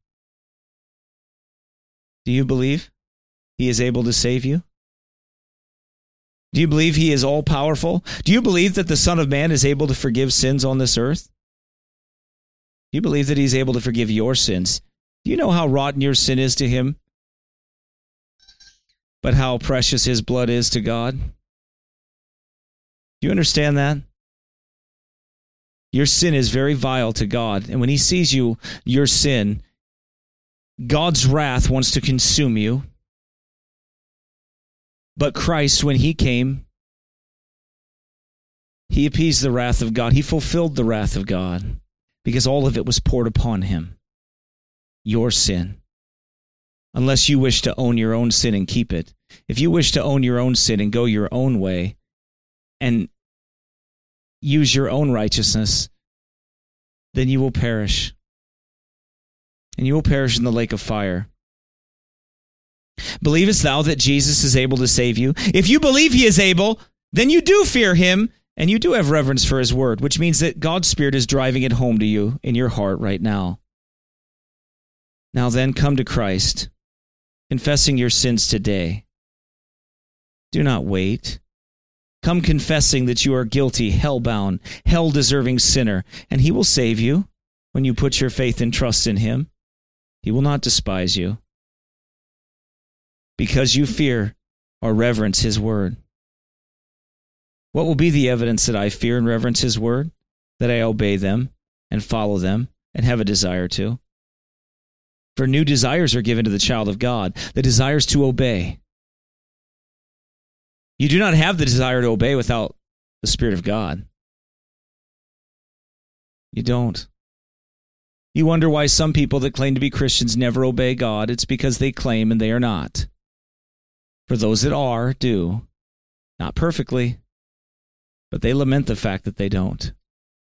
Do you believe he is able to save you? Do you believe he is all-powerful? Do you believe that the Son of Man is able to forgive sins on this earth? Do you believe that he's able to forgive your sins? Do you know how rotten your sin is to him, but how precious his blood is to God? Do you understand that? Your sin is very vile to God, and when he sees you, your sin, God's wrath wants to consume you. But Christ, when he came, he appeased the wrath of God. He fulfilled the wrath of God because all of it was poured upon him. Your sin. Unless you wish to own your own sin and keep it. If you wish to own your own sin and go your own way and use your own righteousness, then you will perish. And you will perish in the lake of fire. Believest thou that Jesus is able to save you? If you believe he is able, then you do fear him, and you do have reverence for his word, which means that God's Spirit is driving it home to you in your heart right now. Now then, come to Christ, confessing your sins today. Do not wait. Come confessing that you are guilty, hell-bound, hell-deserving sinner, and he will save you when you put your faith and trust in him. He will not despise you because you fear or reverence his word. What will be the evidence that I fear and reverence his word? That I obey them and follow them and have a desire to. For new desires are given to the child of God, the desires to obey. You do not have the desire to obey without the Spirit of God. You don't. You wonder why some people that claim to be Christians never obey God. It's because they claim and they are not. For those that are, do. Not perfectly, but they lament the fact that they don't.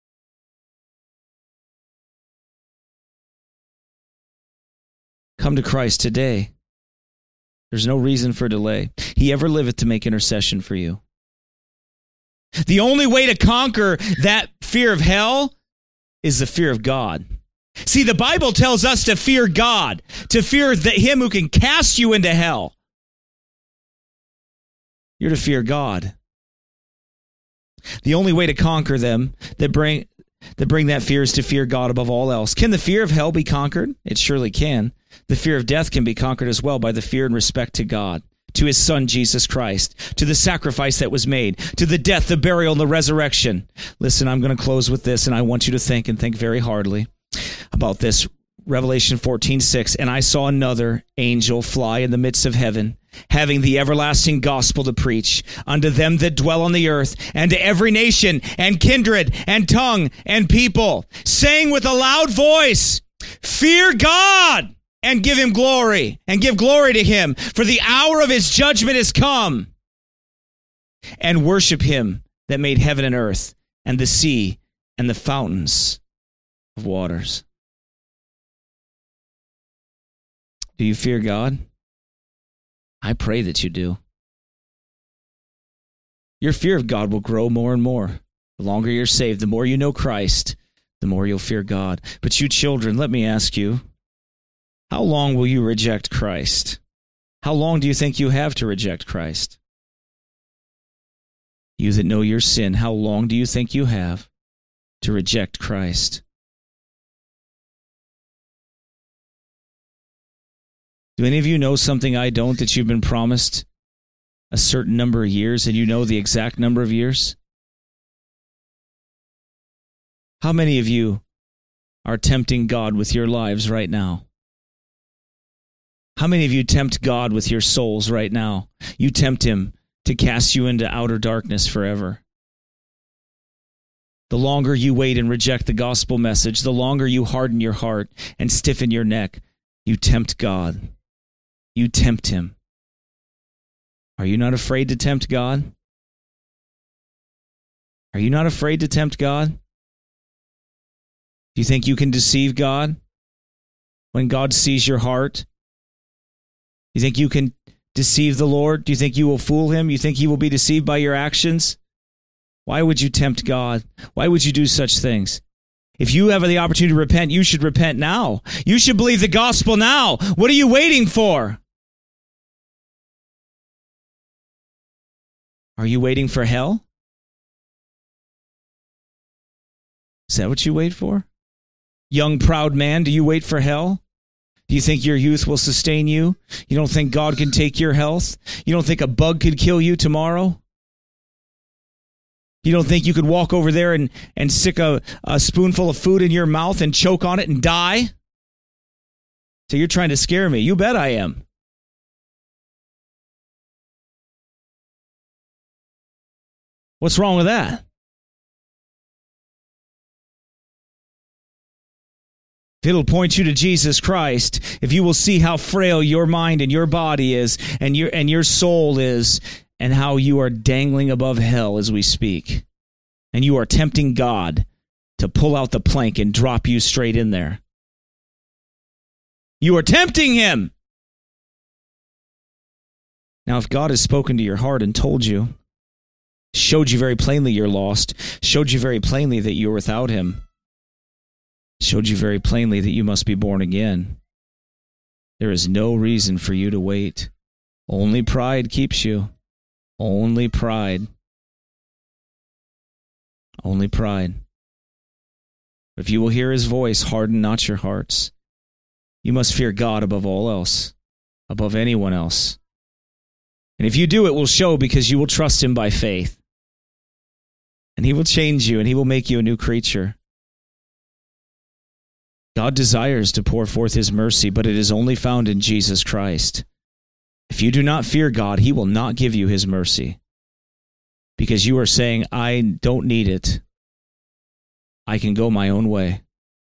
Come to Christ today. There's no reason for delay. He ever liveth to make intercession for you. The only way to conquer that fear of hell is the fear of God. See, the Bible tells us to fear God, to fear him who can cast you into hell. You're to fear God. The only way to conquer them that bring that fear is to fear God above all else. Can the fear of hell be conquered? It surely can. The fear of death can be conquered as well by the fear and respect to God, to his Son, Jesus Christ, to the sacrifice that was made, to the death, the burial, and the resurrection. Listen, I'm going to close with this, and I want you to think and think very hardly about this. Revelation 14:6, and I saw another angel fly in the midst of heaven, having the everlasting gospel to preach unto them that dwell on the earth, and to every nation, and kindred, and tongue, and people, saying with a loud voice, fear God, and give him glory, and give glory to him, for the hour of his judgment is come. And worship him that made heaven and earth, and the sea, and the fountains of waters. Do you fear God? I pray that you do. Your fear of God will grow more and more. The longer you're saved, the more you know Christ, the more you'll fear God. But you children, let me ask you, how long will you reject Christ? How long do you think you have to reject Christ? You that know your sin, how long do you think you have to reject Christ? Do any of you know something I don't, that you've been promised a certain number of years and you know the exact number of years? How many of you are tempting God with your lives right now? How many of you tempt God with your souls right now? You tempt him to cast you into outer darkness forever. The longer you wait and reject the gospel message, the longer you harden your heart and stiffen your neck, you tempt God. You tempt him. Are you not afraid to tempt God? Are you not afraid to tempt God? Do you think you can deceive God? when God sees your heart? You think you can deceive the Lord? Do you think you will fool him? You think he will be deceived by your actions? Why would you tempt God? Why would you do such things? If you have the opportunity to repent, you should repent now. You should believe the gospel now. What are you waiting for? Are you waiting for hell? Is that what you wait for? Young, proud man, do you wait for hell? Do you think your youth will sustain you? You don't think God can take your health? You don't think a bug could kill you tomorrow? You don't think you could walk over there and stick a spoonful of food in your mouth and choke on it and die? So you're trying to scare me. You bet I am. What's wrong with that? If it'll point you to Jesus Christ, if you will see how frail your mind and your body is and your soul is, and how you are dangling above hell as we speak, and you are tempting God to pull out the plank and drop you straight in there. You are tempting him. Now, if God has spoken to your heart and told you, showed you very plainly you're lost, showed you very plainly that you're without him, showed you very plainly that you must be born again, there is no reason for you to wait. Only pride keeps you. Only pride. Only pride. But if you will hear his voice, harden not your hearts. You must fear God above all else, above anyone else. And if you do, it will show because you will trust him by faith. And he will change you and he will make you a new creature. God desires to pour forth his mercy, but it is only found in Jesus Christ. If you do not fear God, he will not give you his mercy. Because you are saying, I don't need it. I can go my own way.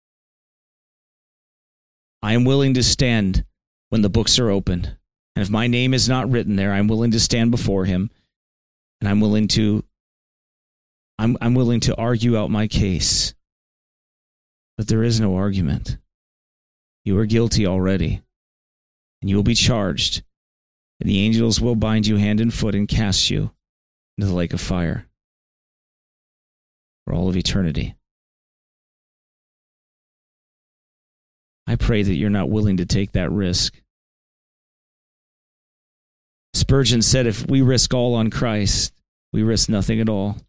I am willing to stand when the books are opened. And if my name is not written there, I'm willing to stand before him. And I'm willing to argue out my case. But there is no argument. You are guilty already. And you will be charged. And the angels will bind you hand and foot and cast you into the lake of fire for all of eternity. I pray that you're not willing to take that risk. Spurgeon said, if we risk all on Christ, we risk nothing at all.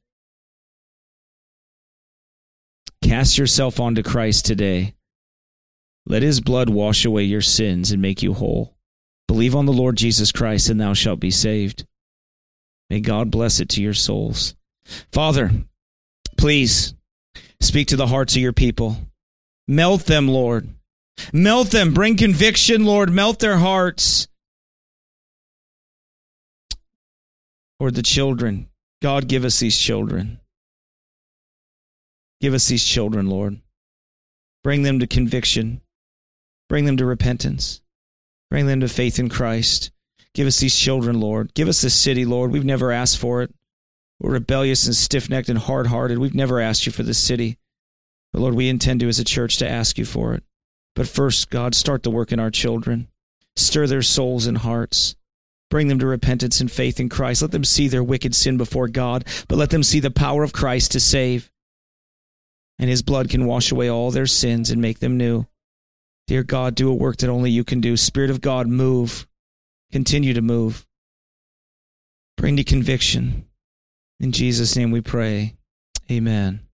Cast yourself onto Christ today. Let his blood wash away your sins and make you whole. Believe on the Lord Jesus Christ, and thou shalt be saved. May God bless it to your souls. Father, please speak to the hearts of your people. Melt them, Lord. Melt them. Bring conviction, Lord. Melt their hearts. Lord, the children. God, give us these children. Give us these children, Lord. Bring them to conviction. Bring them to repentance. Bring them to faith in Christ. Give us these children, Lord. Give us this city, Lord. We've never asked for it. We're rebellious and stiff-necked and hard-hearted. We've never asked you for this city. But, Lord, we intend to, as a church, to ask you for it. But first, God, start the work in our children. Stir their souls and hearts. Bring them to repentance and faith in Christ. Let them see their wicked sin before God, but let them see the power of Christ to save. And his blood can wash away all their sins and make them new. Dear God, do a work that only you can do. Spirit of God, move. Continue to move. Bring to conviction. In Jesus' name we pray. Amen.